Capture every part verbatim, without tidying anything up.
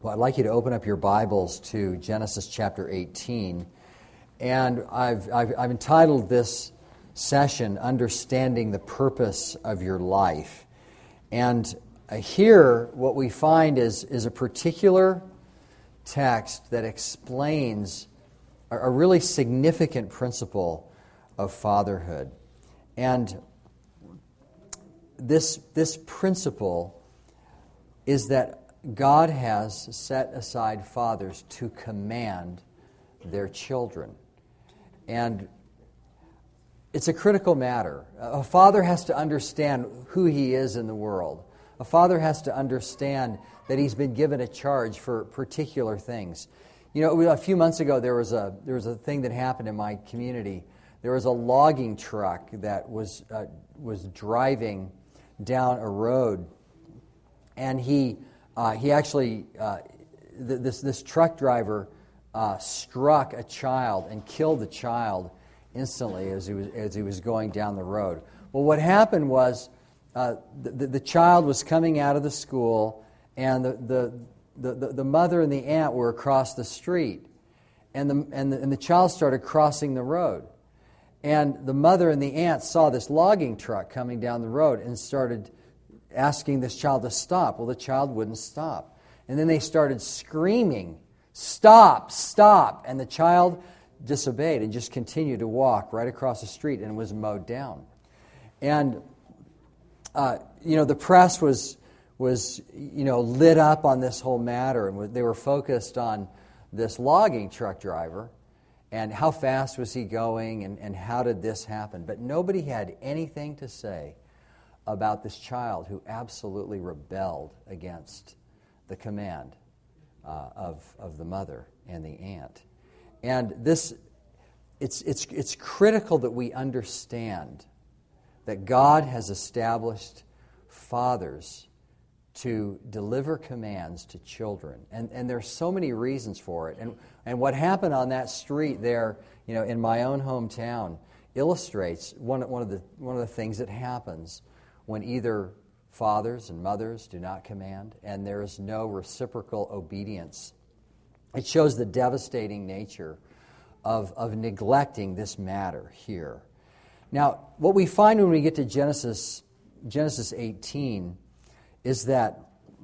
Well, I'd like you to open up your Bibles to Genesis chapter eighteen. And I've, I've, I've entitled this session, Understanding the Purpose of Your Life. And uh, here, what we find is, is a particular text that explains a, a really significant principle of fatherhood. And this, this principle is that God has set aside fathers to command their children. And it's a critical matter. A father has to understand who he is in the world. A father has to understand that he's been given a charge for particular things. You know, a few months ago there was a there was a thing that happened in my community. There was a logging truck that was uh, was driving down a road, and he Uh, he actually, uh, th- this this truck driver uh, struck a child and killed the child instantly as he was as he was going down the road. Well, what happened was uh, the, the child was coming out of the school, and the the, the, the mother and the aunt were across the street, and the, and the and the child started crossing the road, and the mother and the aunt saw this logging truck coming down the road and started asking this child to stop. Well, the child wouldn't stop. And then they started screaming, "Stop, stop!" And the child disobeyed and just continued to walk right across the street and was mowed down. And, uh, you know, the press was, was, you know, lit up on this whole matter, and they were focused on this logging truck driver and how fast was he going and, and how did this happen. But nobody had anything to say about this child who absolutely rebelled against the command uh, of of the mother and the aunt. And this, it's it's it's critical that we understand that God has established fathers to deliver commands to children, and and there's so many reasons for it. And and what happened on that street there, you know, in my own hometown, illustrates one one of the one of the things that happens when either fathers and mothers do not command and there is no reciprocal obedience. It shows the devastating nature of, of neglecting this matter here. Now, what we find when we get to Genesis Genesis eighteen is that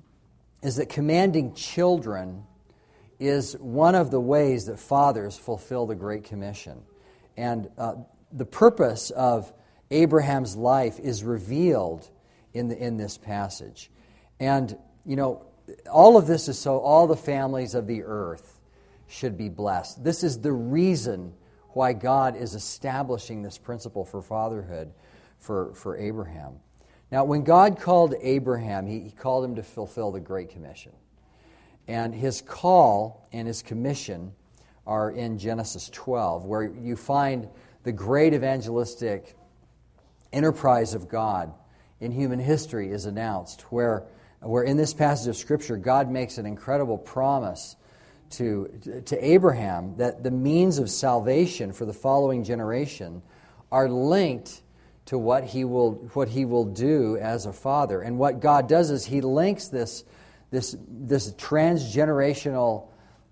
is that commanding children is one of the ways that fathers fulfill the Great Commission. And uh, the purpose of Abraham's life is revealed in the, in this passage. And, you know, all of this is so all the families of the earth should be blessed. This is the reason why God is establishing this principle for fatherhood for, for Abraham. Now, when God called Abraham, he, he called him to fulfill the Great Commission. And his call and his commission are in Genesis twelve, where you find the great evangelistic enterprise of God in human history is announced, where, where in this passage of Scripture, God makes an incredible promise to, to Abraham that the means of salvation for the following generation are linked to what he will what he will do as a father. And what God does is he links this, this, this transgenerational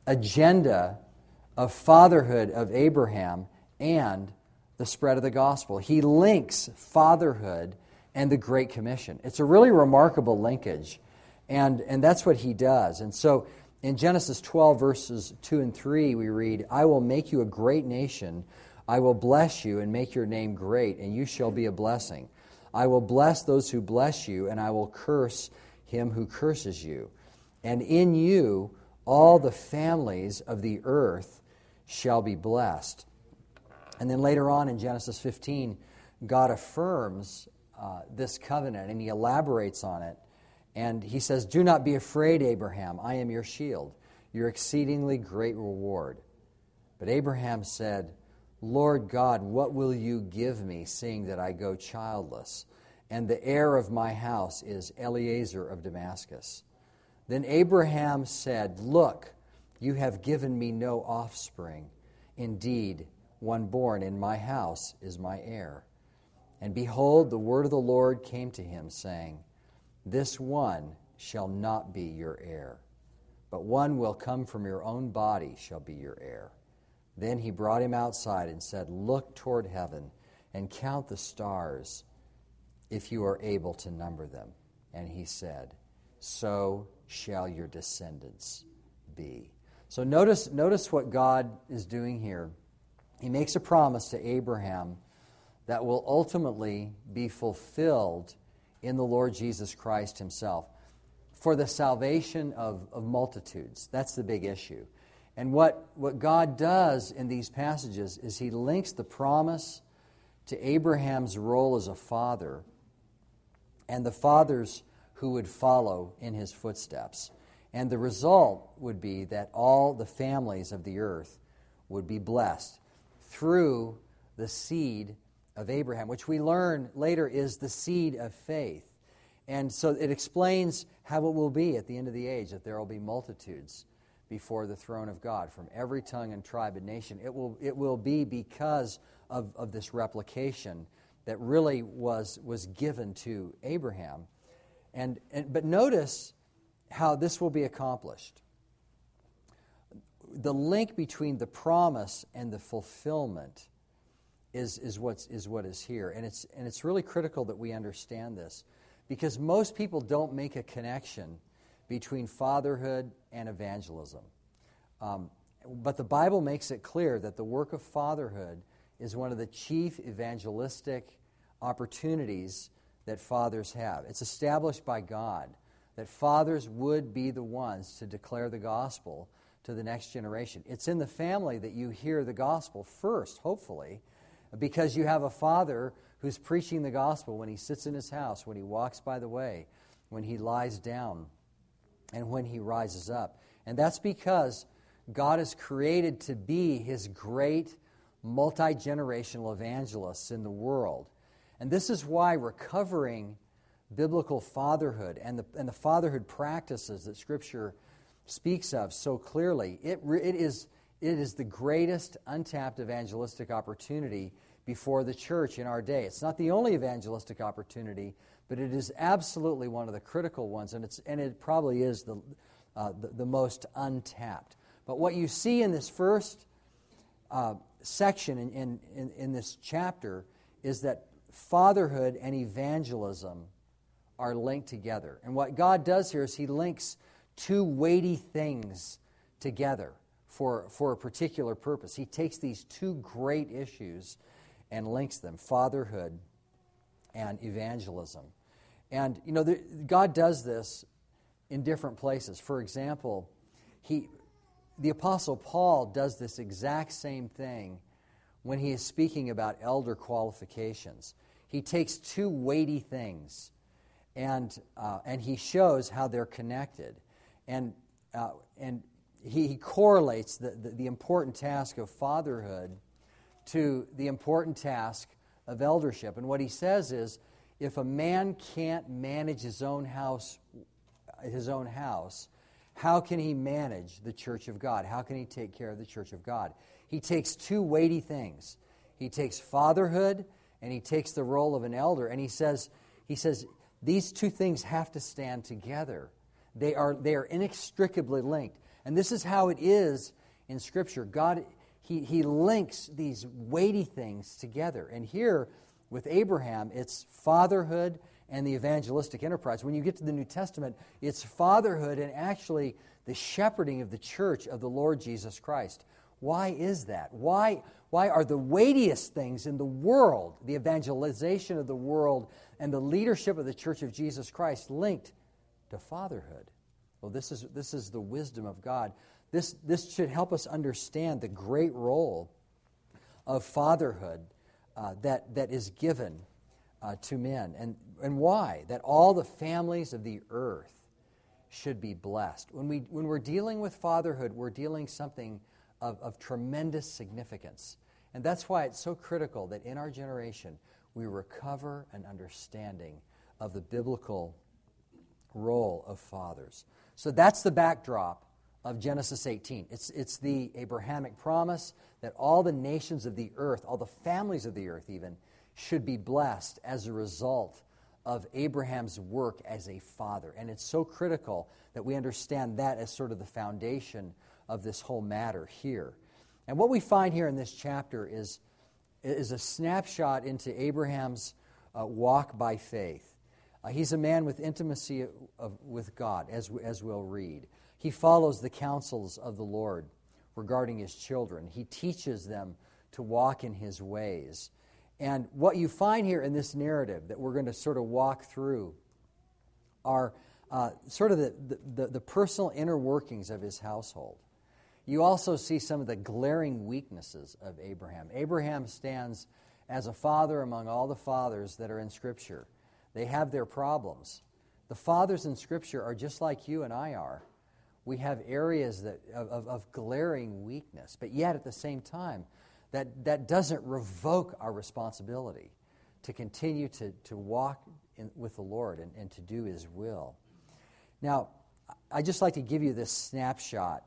agenda of fatherhood of Abraham and the spread of the gospel. He links fatherhood and the Great Commission. It's a really remarkable linkage, and, and that's what he does. And so in Genesis twelve, verses two and three, we read, "I will make you a great nation. I will bless you and make your name great, and you shall be a blessing. I will bless those who bless you, and I will curse him who curses you. And in you all the families of the earth shall be blessed." And then later on in Genesis fifteen, God affirms uh, this covenant, and he elaborates on it. And he says, "Do not be afraid, Abraham. I am your shield, your exceedingly great reward." But Abraham said, "Lord God, what will you give me, seeing that I go childless? And the heir of my house is Eliezer of Damascus." Then Abraham said, "Look, you have given me no offspring. Indeed, one born in my house is my heir." And behold, the word of the Lord came to him, saying, "This one shall not be your heir, but one will come from your own body shall be your heir. Then he brought him outside and said, Look toward heaven and count the stars, if you are able to number them. And he said, So shall your descendants be. So notice, notice what God is doing here. He makes a promise to Abraham that will ultimately be fulfilled in the Lord Jesus Christ himself for the salvation of, of multitudes. That's the big issue. And what, what God does in these passages is he links the promise to Abraham's role as a father and the fathers who would follow in his footsteps. And the result would be that all the families of the earth would be blessed through the seed of Abraham, which we learn later is the seed of faith. And so it explains how it will be at the end of the age, that there will be multitudes before the throne of God from every tongue and tribe and nation. It will, it will be because of, of this replication that really was, was given to Abraham. And, and but notice how this will be accomplished. The link between the promise and the fulfillment is, is, what's, is what is here. And it's, and it's really critical that we understand this, because most people don't make a connection between fatherhood and evangelism. Um, but the Bible makes it clear that the work of fatherhood is one of the chief evangelistic opportunities that fathers have. It's established by God that fathers would be the ones to declare the gospel to the next generation. It's in the family that you hear the gospel first, hopefully, because you have a father who's preaching the gospel when he sits in his house, when he walks by the way, when he lies down, and when he rises up. And that's because God is created to be his great multi-generational evangelists in the world. And this is why recovering biblical fatherhood and the, and the fatherhood practices that Scripture speaks of so clearly, it, it, is, it is the greatest untapped evangelistic opportunity before the church in our day. It's not the only evangelistic opportunity, but it is absolutely one of the critical ones, and it's and it probably is the, uh, the, the most untapped. But what you see in this first uh, section in, in, in, in this chapter is that fatherhood and evangelism are linked together. And what God does here is he links two weighty things together for, for a particular purpose. He takes these two great issues and links them, fatherhood and evangelism. And, you know, the, God does this in different places. For example, he, the Apostle Paul does this exact same thing when he is speaking about elder qualifications. He takes two weighty things, and uh, and he shows how they're connected. And uh, and he, he correlates the, the, the important task of fatherhood to the important task of eldership. And what he says is, if a man can't manage his own house, his own house, how can he manage the church of God? How can he take care of the church of God? He takes two weighty things. He takes fatherhood and he takes the role of an elder, and he says, he says, these two things have to stand together. They are they are inextricably linked. And this is how it is in Scripture. God He, he links these weighty things together. And here, with Abraham, it's fatherhood and the evangelistic enterprise. When you get to the New Testament, it's fatherhood and actually the shepherding of the church of the Lord Jesus Christ. Why is that? Why, why are the weightiest things in the world, the evangelization of the world and the leadership of the church of Jesus Christ, linked to fatherhood? Well, this is, this is the wisdom of God. This, this should help us understand the great role of fatherhood uh, that, that is given uh, to men. And, and why? That all the families of the earth should be blessed. When, we, when we're dealing with fatherhood, we're dealing something of, of tremendous significance. And that's why it's so critical that in our generation we recover an understanding of the biblical role of fathers. So that's the backdrop of Genesis eighteen. It's, it's the Abrahamic promise that all the nations of the earth, all the families of the earth even, should be blessed as a result of Abraham's work as a father. And it's so critical that we understand that as sort of the foundation of this whole matter here. And what we find here in this chapter is, is a snapshot into Abraham's uh, walk by faith. Uh, he's a man with intimacy of, of, with God, as, as we'll read. He follows the counsels of the Lord regarding his children. He teaches them to walk in his ways. And what you find here in this narrative that we're going to sort of walk through are uh, sort of the, the, the personal inner workings of his household. You also see some of the glaring weaknesses of Abraham. Abraham stands as a father among all the fathers that are in Scripture. They have their problems. The fathers in Scripture are just like you and I are. We have areas that, of, of, of glaring weakness, but yet at the same time, that, that doesn't revoke our responsibility to continue to, to walk in, with the Lord and, and to do His will. Now, I'd just like to give you this snapshot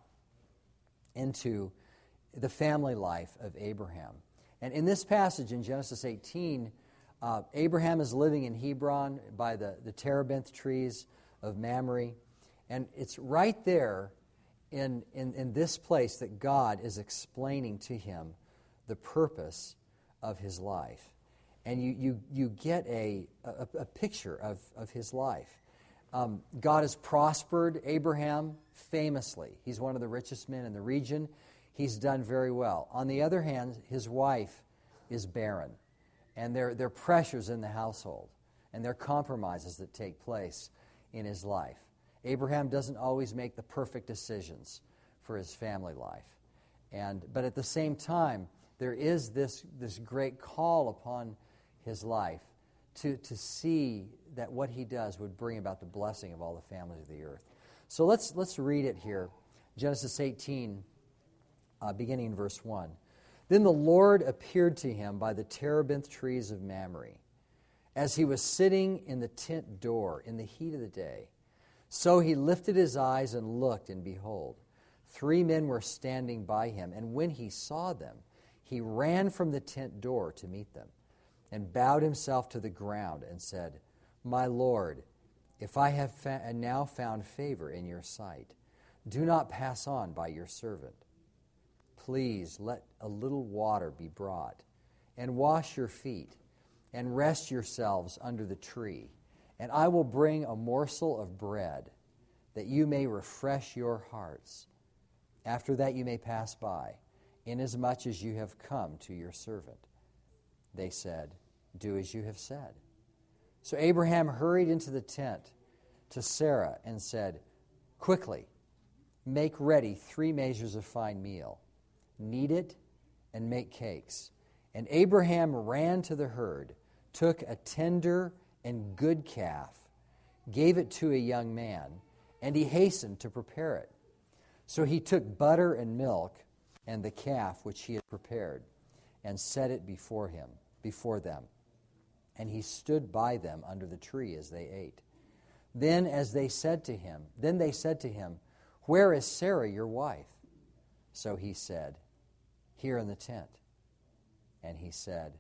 into the family life of Abraham. And in this passage in Genesis eighteen, uh, Abraham is living in Hebron by the, the terebinth trees of Mamre. And it's right there in, in, in this place that God is explaining to him the purpose of his life. And you, you, you get a, a, a picture of, of his life. Um, God has prospered Abraham famously. He's one of the richest men in the region. He's done very well. On the other hand, his wife is barren. And there, there are pressures in the household. And there are compromises that take place in his life. Abraham doesn't always make the perfect decisions for his family life. And, but at the same time, there is this, this great call upon his life to, to see that what he does would bring about the blessing of all the families of the earth. So let's, let's read it here. Genesis eighteen, uh, beginning in verse one. Then the Lord appeared to him by the terebinth trees of Mamre, as he was sitting in the tent door in the heat of the day. So he lifted his eyes and looked, and behold, three men were standing by him. And when he saw them, he ran from the tent door to meet them, and bowed himself to the ground and said, My Lord, if I have fa- now found favor in your sight, do not pass on by your servant. Please let a little water be brought, and wash your feet, and rest yourselves under the tree. And I will bring a morsel of bread, that you may refresh your hearts. After that you may pass by, inasmuch as you have come to your servant. They said, Do as you have said. So Abraham hurried into the tent to Sarah and said, Quickly, make ready three measures of fine meal. Knead it and make cakes. And Abraham ran to the herd, took a tender and good calf, gave it to a young man, and he hastened to prepare it. So he took butter and milk and the calf which he had prepared, and set it before him, before them. And he stood by them under the tree as they ate. Then as they said to him, then they said to him, Where is Sarah your wife? So he said, Here in the tent. And he said,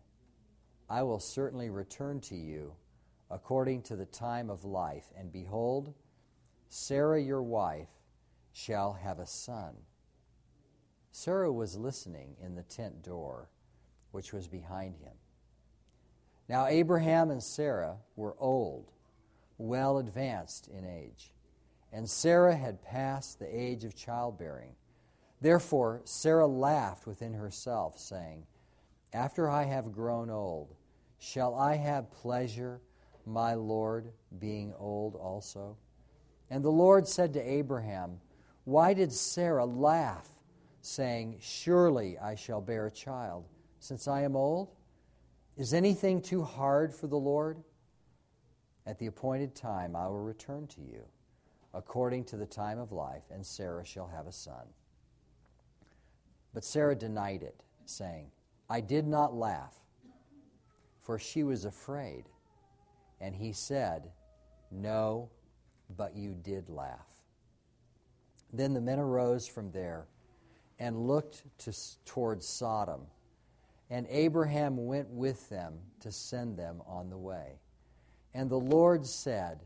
I will certainly return to you according to the time of life, and behold, Sarah your wife shall have a son. Sarah was listening in the tent door, which was behind him. Now Abraham and Sarah were old, well advanced in age, and Sarah had passed the age of childbearing. Therefore Sarah laughed within herself, saying, After I have grown old, shall I have pleasure, my Lord, being old also? And the Lord said to Abraham, Why did Sarah laugh, saying, Surely I shall bear a child, since I am old? Is anything too hard for the Lord? At the appointed time I will return to you, according to the time of life, and Sarah shall have a son. But Sarah denied it, saying, I did not laugh, for she was afraid. And he said, No, but you did laugh. Then the men arose from there and looked to, towards Sodom. And Abraham went with them to send them on the way. And the Lord said,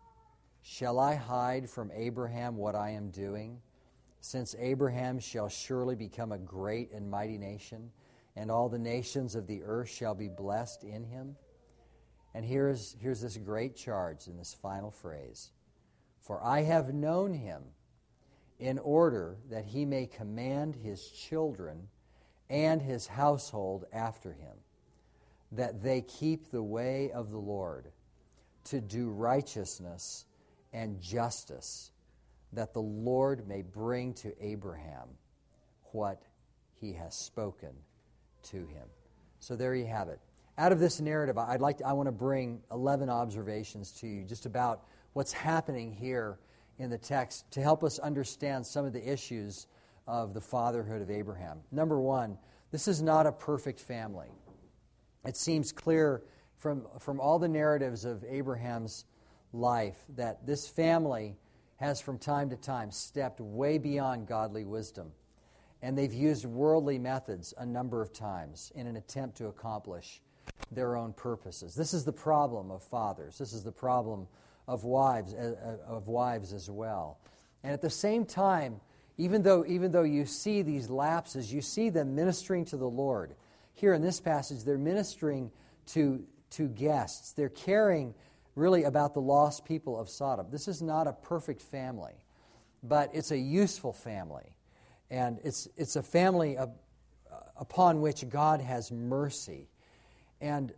Shall I hide from Abraham what I am doing? Since Abraham shall surely become a great and mighty nation, and all the nations of the earth shall be blessed in him. And here's, here's this great charge in this final phrase. For I have known him in order that he may command his children and his household after him, that they keep the way of the Lord, to do righteousness and justice, that the Lord may bring to Abraham what he has spoken to him. So there you have it. Out of this narrative, I'd like to, I want to bring eleven observations to you just about what's happening here in the text to help us understand some of the issues of the fatherhood of Abraham. Number one, this is not a perfect family. It seems clear from, from all the narratives of Abraham's life that this family has from time to time stepped way beyond godly wisdom. And they've used worldly methods a number of times in an attempt to accomplish their own purposes. This is the problem of fathers. This is the problem of wives, uh, of wives as well. And at the same time, even though, even though you see these lapses, you see them ministering to the Lord. Here in this passage, they're ministering to, to guests. They're caring really about the lost people of Sodom. This is not a perfect family, but it's a useful family. And it's, it's a family of, uh, upon which God has mercy. And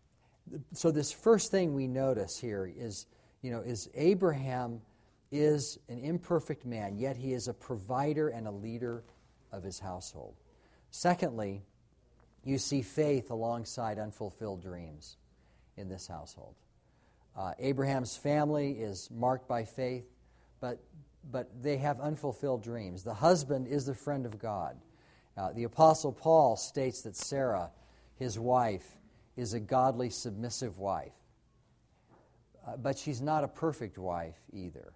so this first thing we notice here is, you know, is Abraham is an imperfect man, yet he is a provider and a leader of his household. Secondly, you see faith alongside unfulfilled dreams in this household. Uh, Abraham's family is marked by faith, but but they have unfulfilled dreams. The husband is the friend of God. Uh, the Apostle Paul states that Sarah, his wife, is a godly, submissive wife. Uh, but she's not a perfect wife either.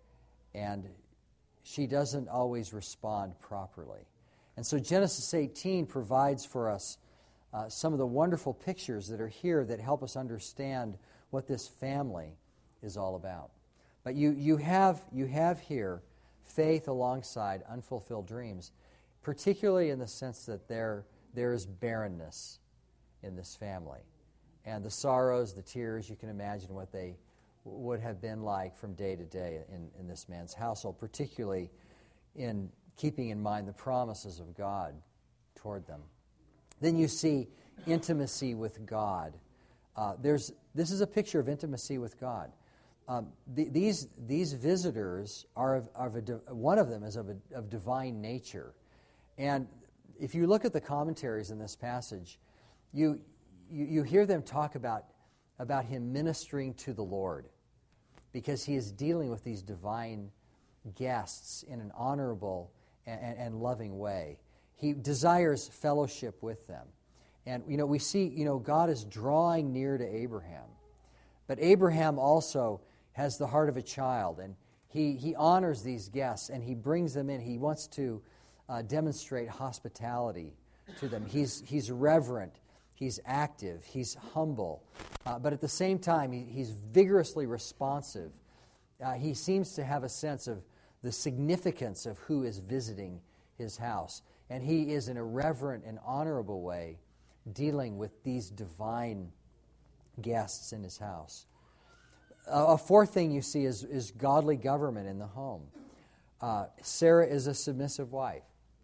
And she doesn't always respond properly. And so Genesis eighteen provides for us uh, some of the wonderful pictures that are here that help us understand what this family is all about. But you, you, have, you have here faith alongside unfulfilled dreams, particularly in the sense that there, there is barrenness in this family. And the sorrows, the tears, you can imagine what they would have been like from day to day in, in this man's household, particularly in keeping in mind the promises of God toward them. Then you see intimacy with God. Uh, there's this is a picture of intimacy with God. Um, the, these these visitors are of, of a, one of them is of a, of divine nature, and if you look at the commentaries in this passage, you you, you hear them talk about about him ministering to the Lord, because he is dealing with these divine guests in an honorable and, and loving way. He desires fellowship with them. And, you know, we see, you know, God is drawing near to Abraham. But Abraham also has the heart of a child, and he, he honors these guests, and he brings them in. He wants to uh, demonstrate hospitality to them. He's, he's reverent, he's active, he's humble, uh, but at the same time, he, he's vigorously responsive. Uh, he seems to have a sense of the significance of who is visiting his house. And he is, in a reverent and honorable way, dealing with these divine guests in his house. Uh, a fourth thing you see is, is godly government in the home. Uh, Sarah is a submissive wife,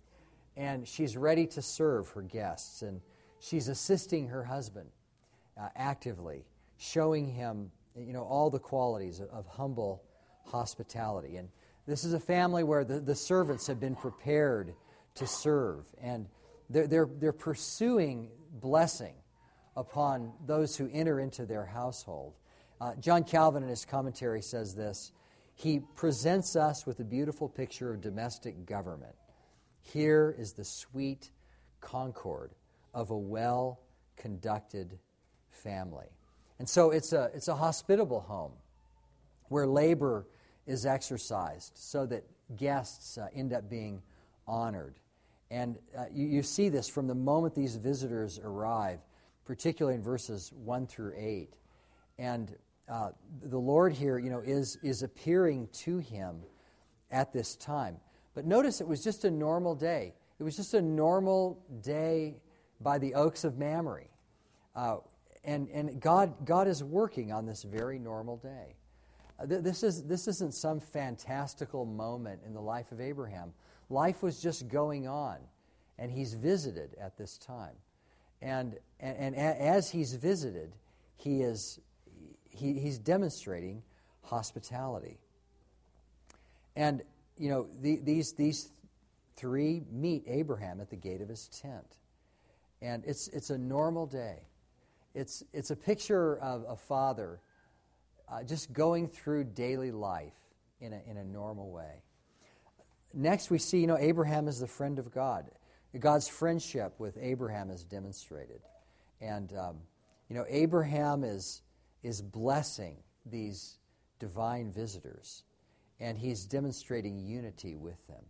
and she's ready to serve her guests, and she's assisting her husband uh, actively, showing him, you know, all the qualities of, of humble hospitality. And this is a family where the, the servants have been prepared to serve, and they're, they're, they're pursuing blessing upon those who enter into their household. Uh, John Calvin in his commentary says this: he presents us with a beautiful picture of domestic government. Here is the sweet concord of a well-conducted family. And so it's a, it's a hospitable home where labor is exercised so that guests uh, end up being honored. And uh, you, you see this from the moment these visitors arrive, particularly in verses one through eight. And uh, the Lord here, you know, is, is appearing to him at this time. But notice it was just a normal day. It was just a normal day by the oaks of Mamre. Uh, and and God, God is working on this very normal day. Uh, th- this, is, this isn't some fantastical moment in the life of Abraham. Life was just going on, and he's visited at this time. And, and, and a, as he's visited, he is he, he's demonstrating hospitality. And, you know, the, these these three meet Abraham at the gate of his tent. And it's it's a normal day. It's it's a picture of a father uh, just going through daily life in a in a normal way. Next, we see, you know, Abraham is the friend of God. God's friendship with Abraham is demonstrated, and um, you know, Abraham is is blessing these divine visitors, and he's demonstrating unity with them.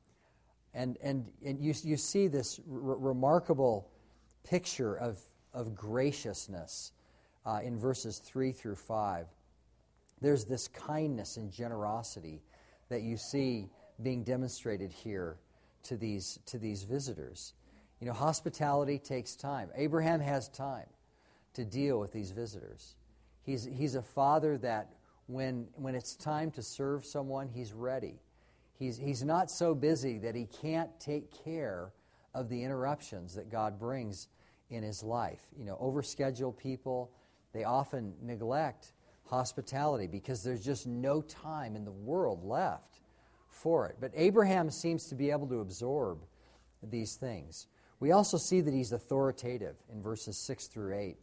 And and and you you see this r- remarkable picture of of graciousness uh, in verses three through five. There's this kindness and generosity that you see being demonstrated here to these to these visitors. You know, hospitality takes time. Abraham has time to deal with these visitors. He's he's a father that when when it's time to serve someone, he's ready. He's he's not so busy that he can't take care of the interruptions that God brings in his life. You know, overscheduled people, they often neglect hospitality because there's just no time in the world left for it. But Abraham seems to be able to absorb these things. We also see that he's authoritative in verses six through eight.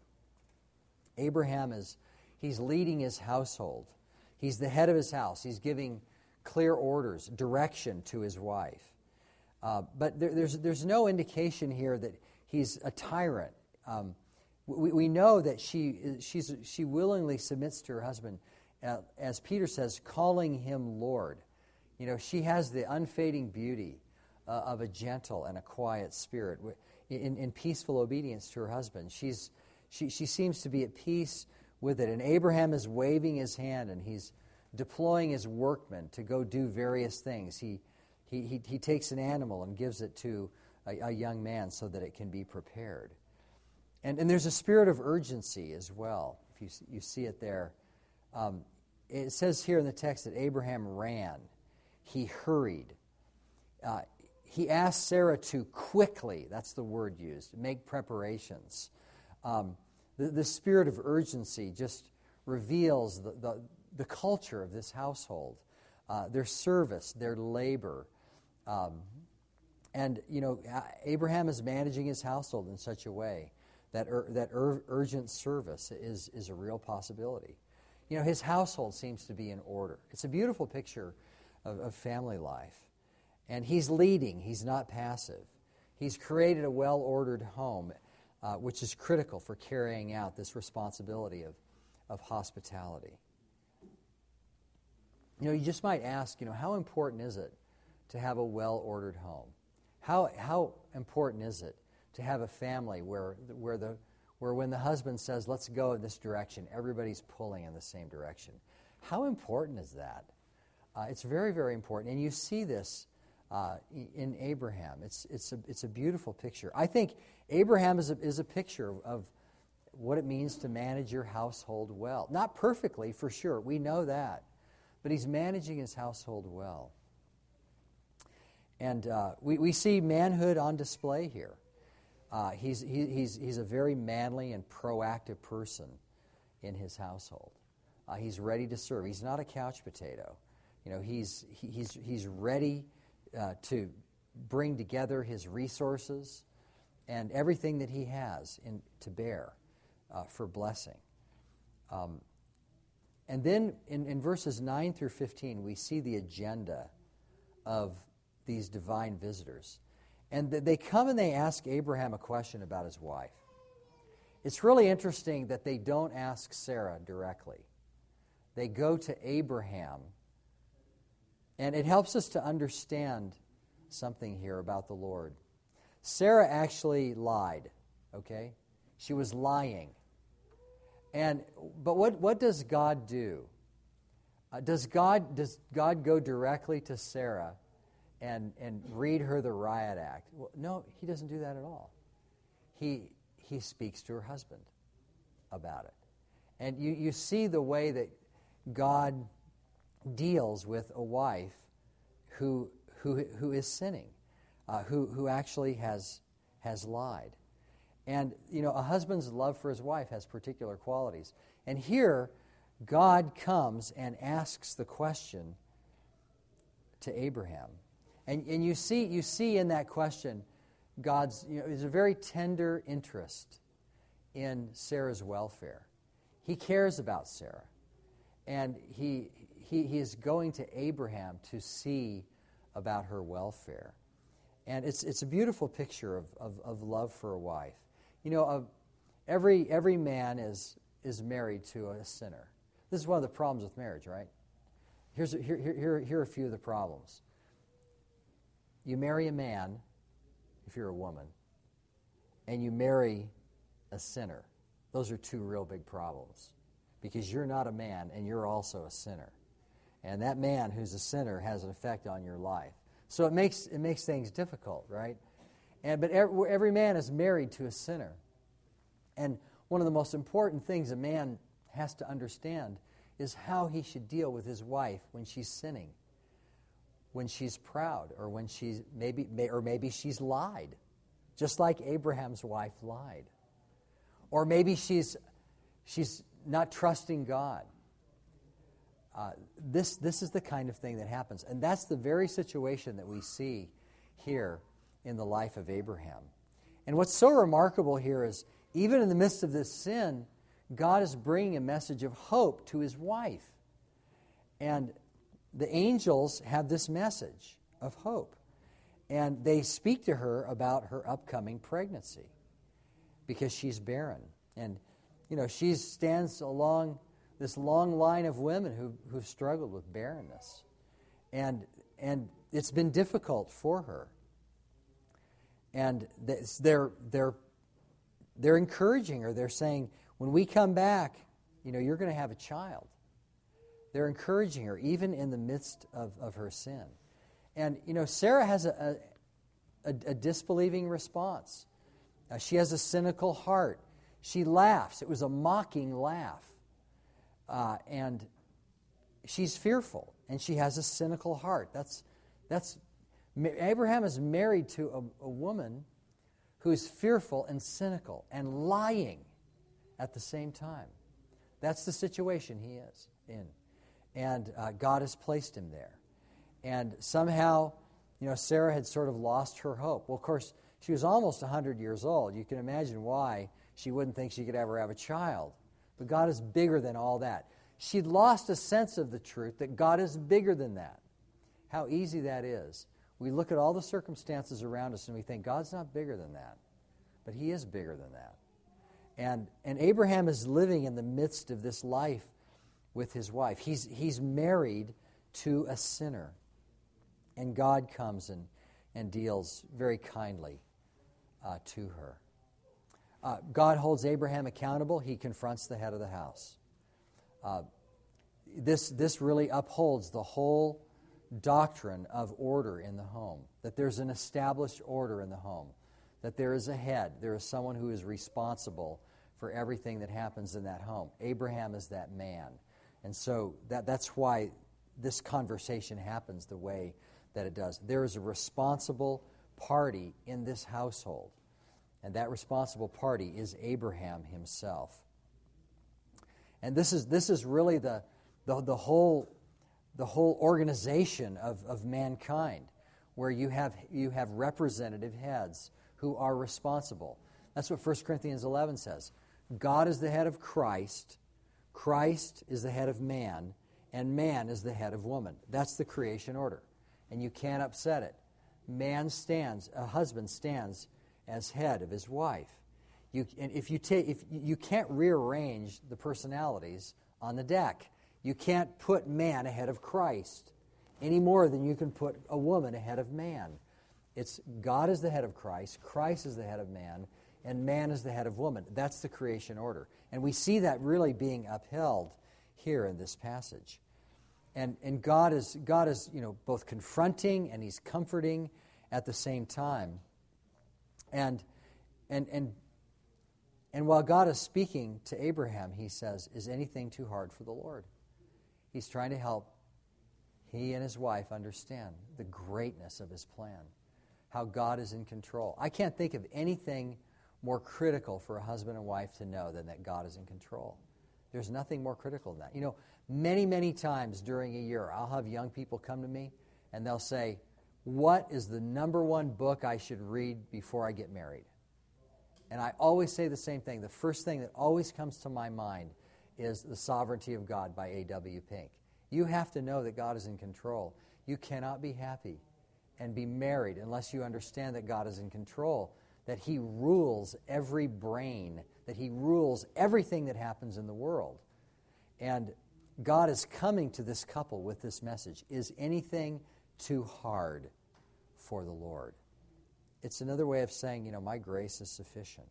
Abraham is, he's leading his household. He's the head of his house. He's giving clear orders, direction to his wife. Uh, but there, there's, there's no indication here that he's a tyrant. Um, we, we know that she, she's, she willingly submits to her husband, uh, as Peter says, calling him Lord. You know, she has the unfading beauty uh, of a gentle and a quiet spirit in, in peaceful obedience to her husband. She's she she seems to be at peace with it. And Abraham is waving his hand, and he's deploying his workmen to go do various things. He he he, he takes an animal and gives it to a, a young man so that it can be prepared. And and there's a spirit of urgency as well. If you you see it there, um, it says here in the text that Abraham ran. He hurried. Uh, he asked Sarah to quickly, that's the word used, make preparations. Um, the, the spirit of urgency just reveals the, the, the culture of this household, uh, their service, their labor. Um, and, you know, Abraham is managing his household in such a way that ur- that ur- urgent service is, is a real possibility. You know, his household seems to be in order. It's a beautiful picture Of, of family life. And he's leading, he's not passive. He's created a well-ordered home, uh, which is critical for carrying out this responsibility of, of hospitality. You know, you just might ask, you know, how important is it to have a well-ordered home? How how important is it to have a family where where the where when the husband says, let's go in this direction, everybody's pulling in the same direction? How important is that? Uh, it's very, very important, and you see this uh, in Abraham. It's it's a it's a beautiful picture. I think Abraham is a, is a picture of what it means to manage your household well. Not perfectly, for sure. We know that, but he's managing his household well. And uh, we we see manhood on display here. Uh, he's he, he's he's a very manly and proactive person in his household. Uh, he's ready to serve. He's not a couch potato. You know, he's he, he's he's ready uh, to bring together his resources and everything that he has in to bear uh, for blessing. Um, and then in, in verses nine through fifteen, we see the agenda of these divine visitors. And th- they come and they ask Abraham a question about his wife. It's really interesting that they don't ask Sarah directly. They go to Abraham. And it helps us to understand something here about the Lord. Sarah actually lied, okay? She was lying. And but what, what does God do? Uh, does God does God go directly to Sarah and and read her the riot act? Well, no, he doesn't do that at all. He he speaks to her husband about it. And you, you see the way that God deals with a wife who who who is sinning, uh, who who actually has has lied. And, you know, a husband's love for his wife has particular qualities. And here, God comes and asks the question to Abraham. And, and you see you see in that question, God's, you know, there's a very tender interest in Sarah's welfare. He cares about Sarah. And he, he, he is going to Abraham to see about her welfare. And it's it's a beautiful picture of, of, of love for a wife. You know, uh, every every man is is married to a sinner. This is one of the problems with marriage, right? Here's a, here, here, here are a few of the problems. You marry a man, if you're a woman, and you marry a sinner. Those are two real big problems, because you're not a man and you're also a sinner. And that man who's a sinner has an effect on your life. So it makes it makes things difficult, right? And but every, every man is married to a sinner. And one of the most important things a man has to understand is how he should deal with his wife when she's sinning, when she's proud, or when she's maybe or maybe she's lied, just like Abraham's wife lied. Or maybe she's she's not trusting God. Uh, this this is the kind of thing that happens. And that's the very situation that we see here in the life of Abraham. And what's so remarkable here is, even in the midst of this sin, God is bringing a message of hope to his wife. And the angels have this message of hope. And they speak to her about her upcoming pregnancy, because she's barren. And, you know, she stands along this long line of women who, who've struggled with barrenness. And, and it's been difficult for her. And they're, they're, they're encouraging her. They're saying, when we come back, you know, you're going to have a child. They're encouraging her, even in the midst of, of her sin. And, you know, Sarah has a, a, a disbelieving response. Uh, she has a cynical heart. She laughs. It was a mocking laugh. Uh, and she's fearful, and she has a cynical heart. That's that's Abraham is married to a, a woman who's fearful and cynical and lying at the same time. That's the situation he is in. And uh, God has placed him there. And somehow, you know, Sarah had sort of lost her hope. Well, of course, she was almost one hundred years old. You can imagine why she wouldn't think she could ever have a child. But God is bigger than all that. She'd lost a sense of the truth that God is bigger than that. How easy that is. We look at all the circumstances around us and we think, God's not bigger than that. But he is bigger than that. And, and Abraham is living in the midst of this life with his wife. He's, he's married to a sinner. And God comes and, and deals very kindly uh, to her. Uh, God holds Abraham accountable. He confronts the head of the house. Uh, this, this really upholds the whole doctrine of order in the home, that there's an established order in the home, that there is a head, there is someone who is responsible for everything that happens in that home. Abraham is that man. And so that, that's why this conversation happens the way that it does. There is a responsible party in this household. And that responsible party is Abraham himself. And this is this is really the the, the whole the whole organization of, of mankind, where you have you have representative heads who are responsible. That's what First Corinthians eleven says. God is the head of Christ, Christ is the head of man, and man is the head of woman. That's the creation order. And you can't upset it. Man stands, a husband stands as head of his wife. You, and if you take, if you can't rearrange the personalities on the deck. You can't put man ahead of Christ any more than you can put a woman ahead of man. It's God is the head of Christ, Christ is the head of man, and man is the head of woman. That's the creation order. And we see that really being upheld here in this passage. And and God is God is, you know, both confronting and he's comforting at the same time. And and and and while God is speaking to Abraham, he says, "Is anything too hard for the Lord?" He's trying to help he and his wife understand the greatness of his plan, how God is in control. I can't think of anything more critical for a husband and wife to know than that God is in control. There's nothing more critical than that. You know, many, many times during a year, I'll have young people come to me and they'll say, "What is the number one book I should read before I get married?" And I always say the same thing. The first thing that always comes to my mind is The Sovereignty of God by A W Pink. You have to know that God is in control. You cannot be happy and be married unless you understand that God is in control, that he rules every brain, that he rules everything that happens in the world. And God is coming to this couple with this message. Is anything too hard for the Lord? It's another way of saying, you know, my grace is sufficient.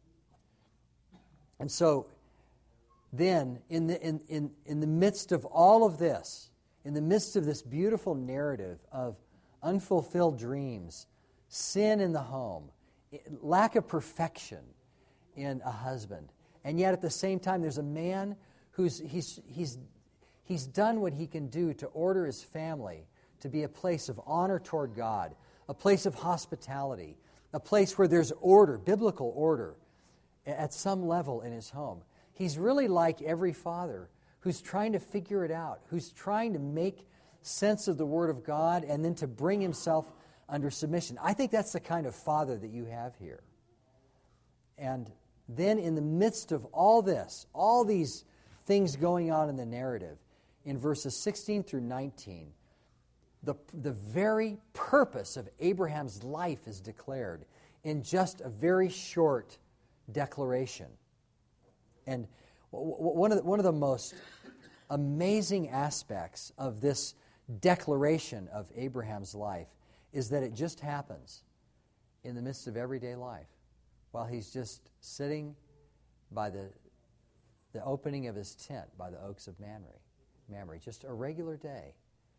And so then, in the, in, in, in the midst of all of this, in the midst of this beautiful narrative of unfulfilled dreams, sin in the home, lack of perfection in a husband, and yet at the same time there's a man who's he's he's he's done what he can do to order his family to be a place of honor toward God, a place of hospitality, a place where there's order, biblical order, at some level in his home. He's really like every father who's trying to figure it out, who's trying to make sense of the Word of God and then to bring himself under submission. I think that's the kind of father that you have here. And then in the midst of all this, all these things going on in the narrative, in verses sixteen through nineteen, the, the very purpose of Abraham's life is declared in just a very short declaration. And one of the, one of the most amazing aspects of this declaration of Abraham's life is that it just happens in the midst of everyday life while he's just sitting by the, the opening of his tent by the oaks of Mamre. Mamre, just a regular day.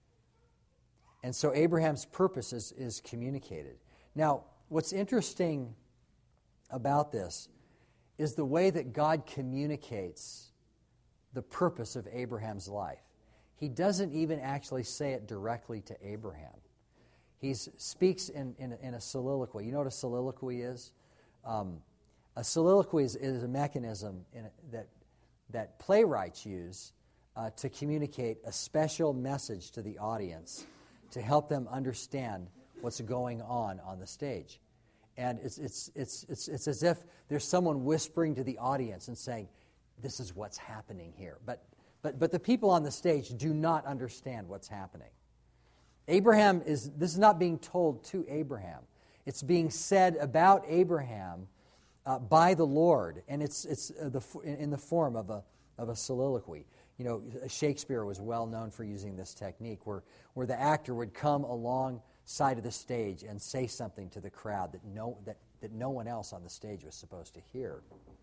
And so Abraham's purpose is, is communicated. Now, what's interesting about this is the way that God communicates the purpose of Abraham's life. He doesn't even actually say it directly to Abraham. He speaks in, in, in a soliloquy. You know what a soliloquy is? Um, a soliloquy is, is a mechanism in a, that, that playwrights use uh, to communicate a special message to the audience to help them understand what's going on on the stage. And it's, it's, it's, it's, it's as if there's someone whispering to the audience and saying, this is what's happening here. But, but, but the people on the stage do not understand what's happening. Abraham is, this is not being told to Abraham. It's being said about Abraham uh, by the Lord, and it's, it's uh, the, in the form of a, of a soliloquy. You know, Shakespeare was well known for using this technique where, where the actor would come alongside of the stage and say something to the crowd that no, that, that no one else on the stage was supposed to hear.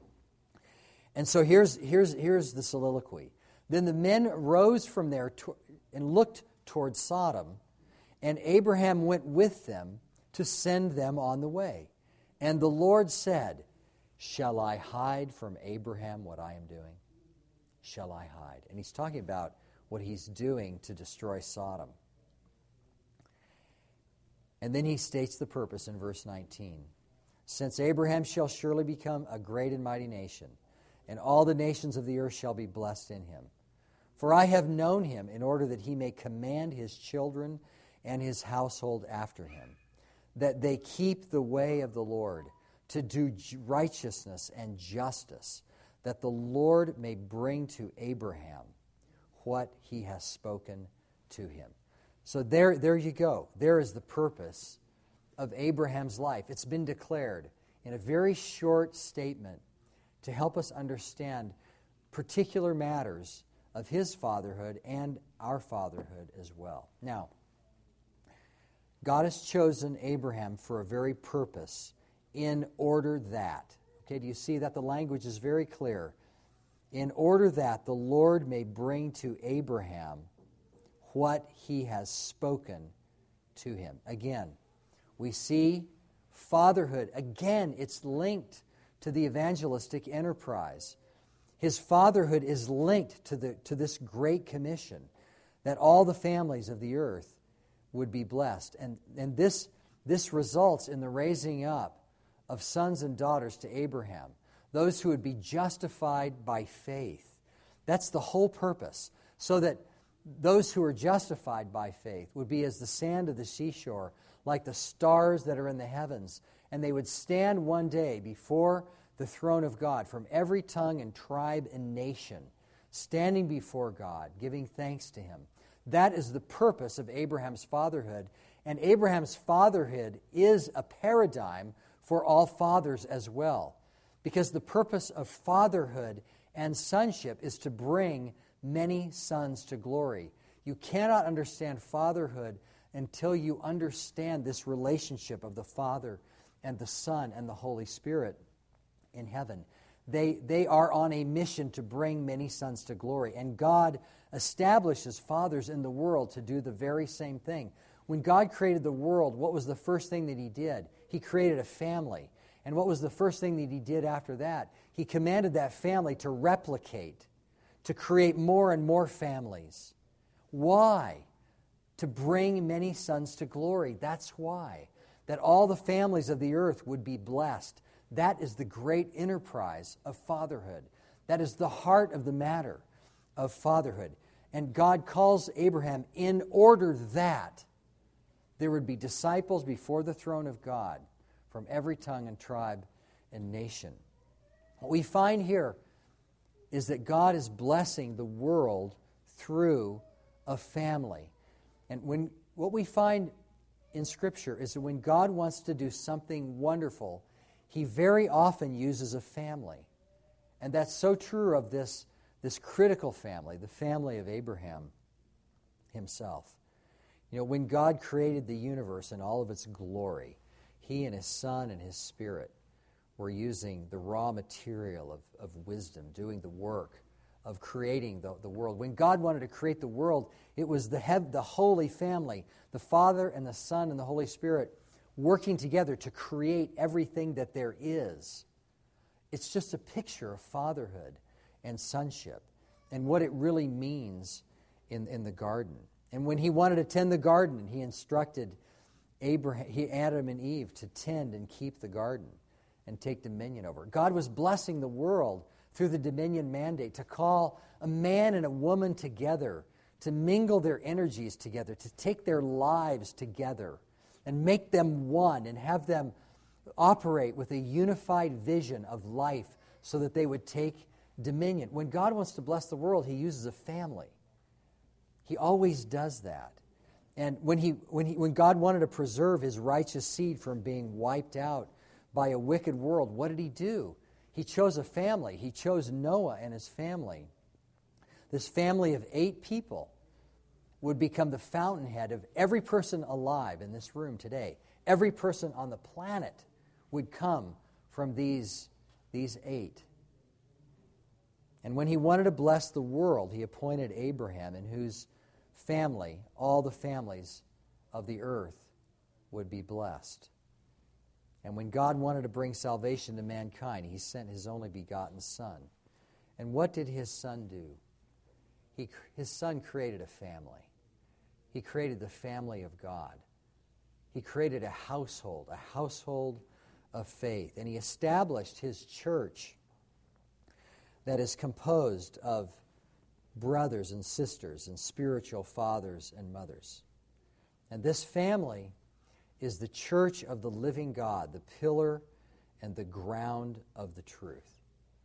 And so here's, here's, here's the soliloquy. Then the men rose from there to, and looked toward Sodom, and Abraham went with them to send them on the way. And the Lord said, shall I hide from Abraham what I am doing? Shall I hide? And he's talking about what he's doing to destroy Sodom. And then he states the purpose in verse nineteen. Since Abraham shall surely become a great and mighty nation, and all the nations of the earth shall be blessed in him. For I have known him in order that he may command his children and his household after him, that they keep the way of the Lord, to do righteousness and justice, that the Lord may bring to Abraham what he has spoken to him. So there, there you go. There is the purpose of Abraham's life. It's been declared in a very short statement to help us understand particular matters of his fatherhood and our fatherhood as well. Now, God has chosen Abraham for a very purpose in order that, Okay, do you see that? The language is very clear. In order that the Lord may bring to Abraham what he has spoken to him. Again, we see fatherhood. Again, it's linked to the evangelistic enterprise. His fatherhood is linked to, the, to this great commission that all the families of the earth would be blessed. And, and this, this results in the raising up of sons and daughters to Abraham, those who would be justified by faith. That's the whole purpose, so that those who are justified by faith would be as the sand of the seashore, like the stars that are in the heavens, and they would stand one day before the throne of God from every tongue and tribe and nation, standing before God, giving thanks to Him. That is the purpose of Abraham's fatherhood, and Abraham's fatherhood is a paradigm for all fathers as well, because the purpose of fatherhood and sonship is to bring many sons to glory. You cannot understand fatherhood until you understand this relationship of the Father and the Son and the Holy Spirit in heaven. They, they are on a mission to bring many sons to glory. And God establishes fathers in the world to do the very same thing. When God created the world, what was the first thing that He did? He created a family. And what was the first thing that He did after that? He commanded that family to replicate, to create more and more families. Why? To bring many sons to glory. That's why. That all the families of the earth would be blessed. That is the great enterprise of fatherhood. That is the heart of the matter of fatherhood. And God calls Abraham in order that there would be disciples before the throne of God from every tongue and tribe and nation. What we find here is that God is blessing the world through a family. And when what we find in Scripture is that when God wants to do something wonderful, He very often uses a family. And that's so true of this, this critical family, the family of Abraham himself. You know, when God created the universe in all of its glory, He and His Son and His Spirit were using the raw material of, of wisdom, doing the work of creating the, the world. When God wanted to create the world, it was the, hev- the Holy Family, the Father and the Son and the Holy Spirit, working together to create everything that there is. It's just a picture of fatherhood and sonship and what it really means in, in the garden. And when He wanted to tend the garden, He instructed Abraham, he, Adam and Eve to tend and keep the garden and take dominion over it. God was blessing the world through the dominion mandate to call a man and a woman together, to mingle their energies together, to take their lives together and make them one and have them operate with a unified vision of life so that they would take dominion. When God wants to bless the world, He uses a family. He always does that. And when he, when he, when God wanted to preserve His righteous seed from being wiped out by a wicked world, what did He do? He chose a family. He chose Noah and his family. This family of eight people would become the fountainhead of every person alive in this room today. Every person on the planet would come from these, these eight. And when He wanted to bless the world, He appointed Abraham, in whose family all the families of the earth would be blessed. And when God wanted to bring salvation to mankind, He sent His only begotten Son. And what did His Son do? He, His Son created a family. He created the family of God. He created a household, a household of faith. And He established His church that is composed of brothers and sisters and spiritual fathers and mothers. And this family is the church of the living God, the pillar and the ground of the truth.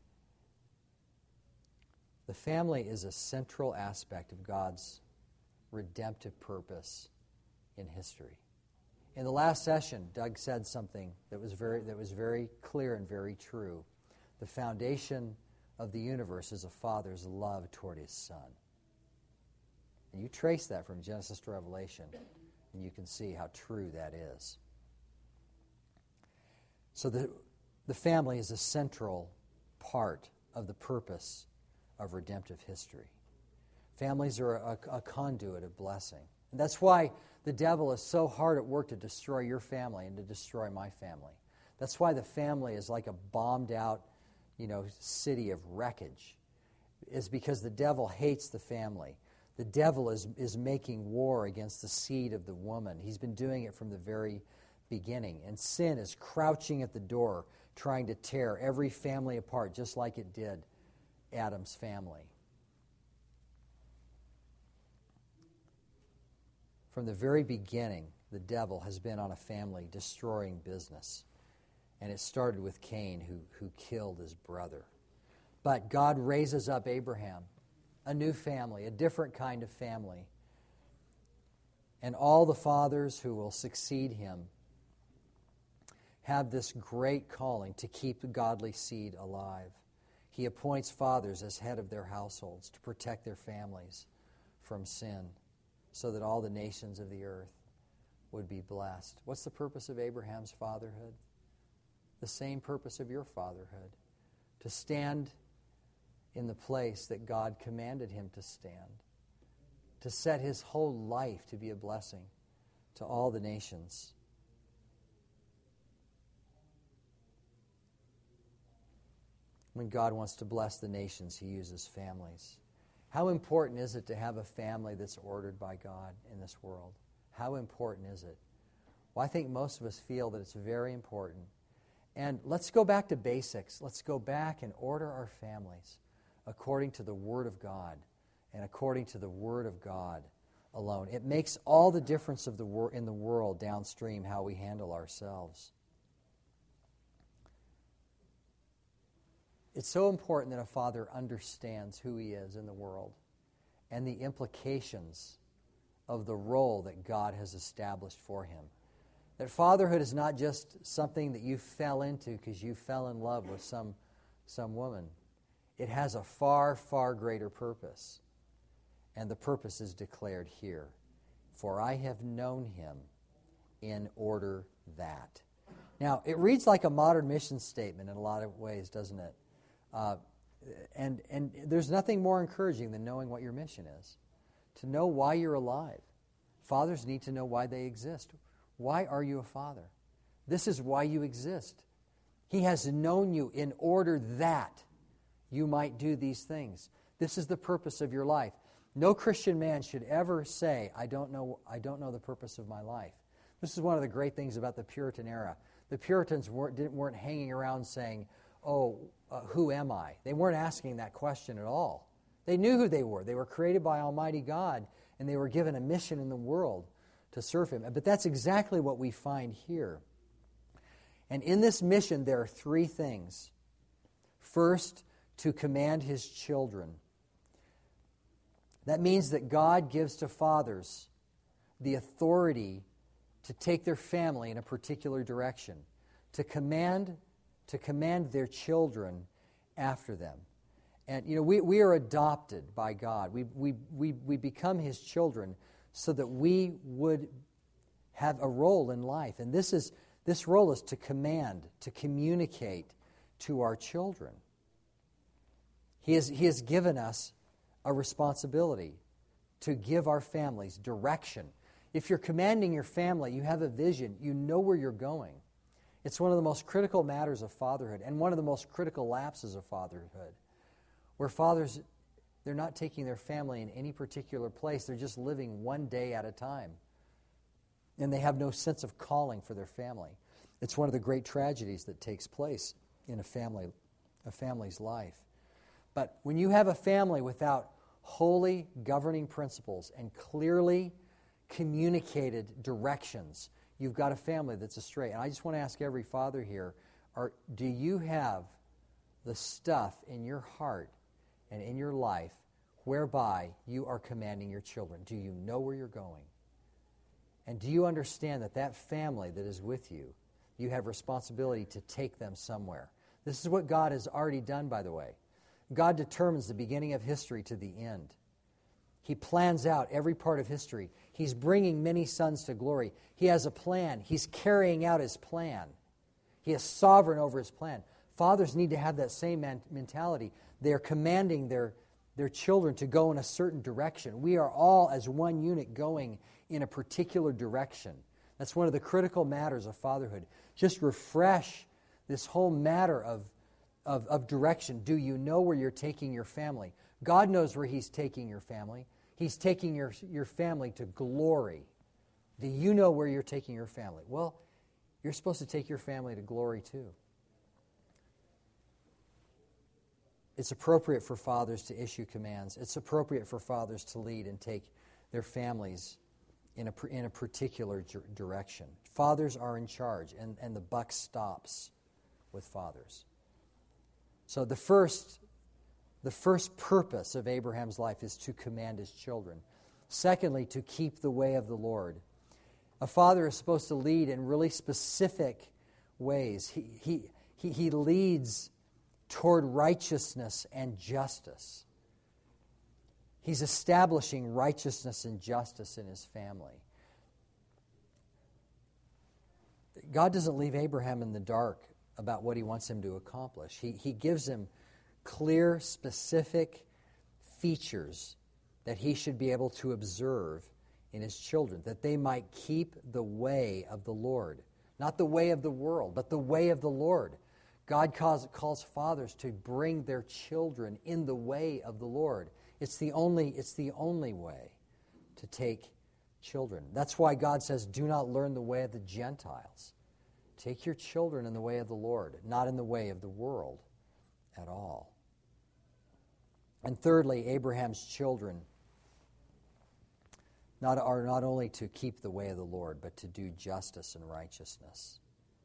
The family is a central aspect of God's redemptive purpose in history. In the last session, Doug said something that was very, that was very clear and very true. The foundation of the universe is a father's love toward his son. And you trace that from Genesis to Revelation, and you can see how true that is. So the, the family is a central part of the purpose of redemptive history. Families are a, a conduit of blessing. And that's why the devil is so hard at work to destroy your family and to destroy my family. That's why the family is like a bombed out, you know, city of wreckage. Is because the devil hates the family. The devil is, is making war against the seed of the woman. He's been doing it from the very beginning. And sin is crouching at the door, trying to tear every family apart, just like it did Adam's family. From the very beginning, the devil has been on a family destroying business. And it started with Cain, who, who killed his brother. But God raises up Abraham, a new family, a different kind of family. And all the fathers who will succeed him have this great calling to keep the godly seed alive. He appoints fathers as head of their households to protect their families from sin, so that all the nations of the earth would be blessed. What's the purpose of Abraham's fatherhood? The same purpose of your fatherhood, to stand in the place that God commanded him to stand, to set his whole life to be a blessing to all the nations. When God wants to bless the nations, he uses families. How important is it to have a family that's ordered by God in this world? How important is it? Well, I think most of us feel that it's very important. And let's go back to basics. Let's go back and order our families according to the Word of God and according to the Word of God alone. It makes all the difference of the wor- in the world downstream how we handle ourselves. It's so important that a father understands who he is in the world and the implications of the role that God has established for him. That fatherhood is not just something that you fell into because you fell in love with some, some woman. It has a far, far greater purpose. And the purpose is declared here. For I have known him in order that. Now, it reads like a modern mission statement in a lot of ways, doesn't it? Uh, and, and there's nothing more encouraging than knowing what your mission is. To know why you're alive. Fathers need to know why they exist. Why are you a father? This is why you exist. He has known you in order that you might do these things. This is the purpose of your life. No Christian man should ever say, I don't know, I don't know the purpose of my life. This is one of the great things about the Puritan era. The Puritans weren't, didn't, weren't hanging around saying, oh, uh, who am I? They weren't asking that question at all. They knew who they were. They were created by Almighty God, and they were given a mission in the world to serve Him. But that's exactly what we find here. And in this mission, there are three things. First, to command His children. That means that God gives to fathers the authority to take their family in a particular direction, to command, to command their children after them. And, you know, we, we are adopted by God. We, we, we, we become His children so that we would have a role in life. And this is this role is to command, to communicate to our children. He has, he has given us a responsibility to give our families direction. If you're commanding your family, you have a vision, you know where you're going. It's one of the most critical matters of fatherhood and one of the most critical lapses of fatherhood, where fathers, they're not taking their family in any particular place. They're just living one day at a time. And they have no sense of calling for their family. It's one of the great tragedies that takes place in a family, a family's life. But when you have a family without holy governing principles and clearly communicated directions, you've got a family that's astray. And I just want to ask every father here, are, do you have the stuff in your heart and in your life whereby you are commanding your children? Do you know where you're going? And do you understand that that family that is with you, you have responsibility to take them somewhere? This is what God has already done, by the way. God determines the beginning of history to the end. He plans out every part of history. He's bringing many sons to glory. He has a plan. He's carrying out His plan. He is sovereign over his plan. Fathers need to have that same man- mentality. They are commanding their, their children to go in a certain direction. We are all, as one unit, going in a particular direction. That's one of the critical matters of fatherhood. Just refresh this whole matter of, of, of direction. Do you know where you're taking your family? God knows where He's taking your family. He's taking your, your family to glory. Do you know where you're taking your family? Well, you're supposed to take your family to glory too. It's appropriate for fathers to issue commands. It's appropriate for fathers to lead and take their families in a, in a particular direction. Fathers are in charge, and, and the buck stops with fathers. So the first, the first purpose of Abraham's life is to command his children. Secondly, to keep the way of the Lord. A father is supposed to lead in really specific ways. He, he, he, he leads toward righteousness and justice. He's establishing righteousness and justice in his family. God doesn't leave Abraham in the dark about what He wants him to accomplish. He, he gives him clear, specific features that he should be able to observe in his children, that they might keep the way of the Lord. Not the way of the world, but the way of the Lord. God calls, calls fathers to bring their children in the way of the Lord. It's the only, it's the only way to take children. That's why God says, do not learn the way of the Gentiles. Take your children in the way of the Lord, not in the way of the world at all. And thirdly, Abraham's children not, are not only to keep the way of the Lord, but to do justice and righteousness.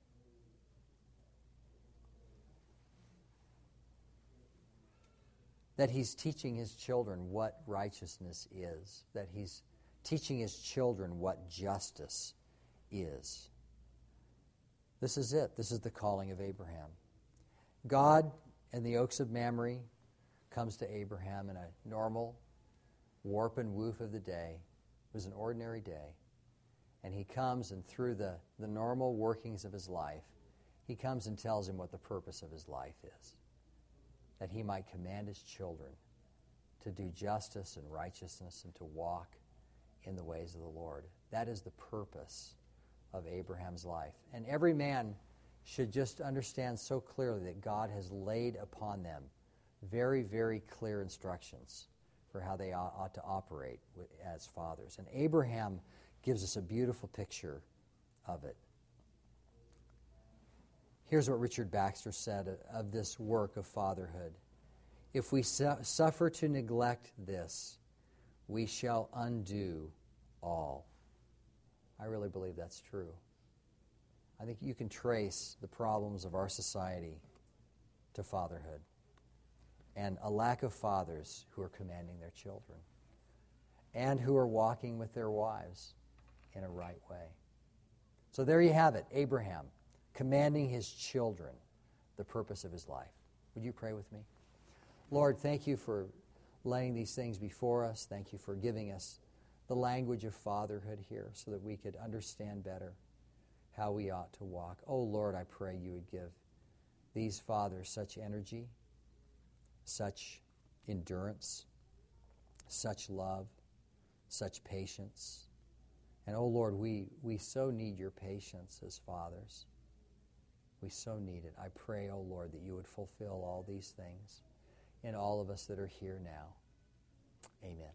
That he's teaching his children what righteousness is, that he's teaching his children what justice is. This is it. This is the calling of Abraham. God in the Oaks of Mamre comes to Abraham in a normal warp and woof of the day. It was an ordinary day. And he comes, and through the, the normal workings of his life, he comes and tells him what the purpose of his life is. That he might command his children to do justice and righteousness and to walk in the ways of the Lord. That is the purpose of Abraham's life. And every man should just understand so clearly that God has laid upon them very, very clear instructions for how they ought to operate as fathers. And Abraham gives us a beautiful picture of it. Here's what Richard Baxter said of this work of fatherhood. If we su- suffer to neglect this, we shall undo all. I really believe that's true. I think you can trace the problems of our society to fatherhood and a lack of fathers who are commanding their children and who are walking with their wives in a right way. So there you have it, Abraham commanding his children, the purpose of his life. Would you pray with me? Lord, thank you for laying these things before us. Thank you for giving us the language of fatherhood here so that we could understand better how we ought to walk. Oh, Lord, I pray you would give these fathers such energy, such endurance, such love, such patience. And, oh, Lord, we, we so need your patience as fathers. We so need it. I pray, oh Lord, that you would fulfill all these things in all of us that are here now. Amen.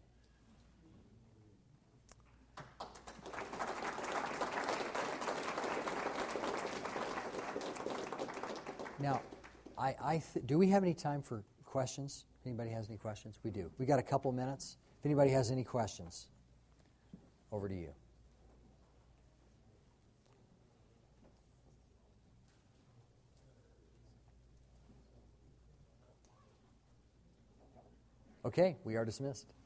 Now, I, I th- do we have any time for questions? If anybody has any questions? We do. We got a couple minutes. If anybody has any questions, over to you. Okay, we are dismissed.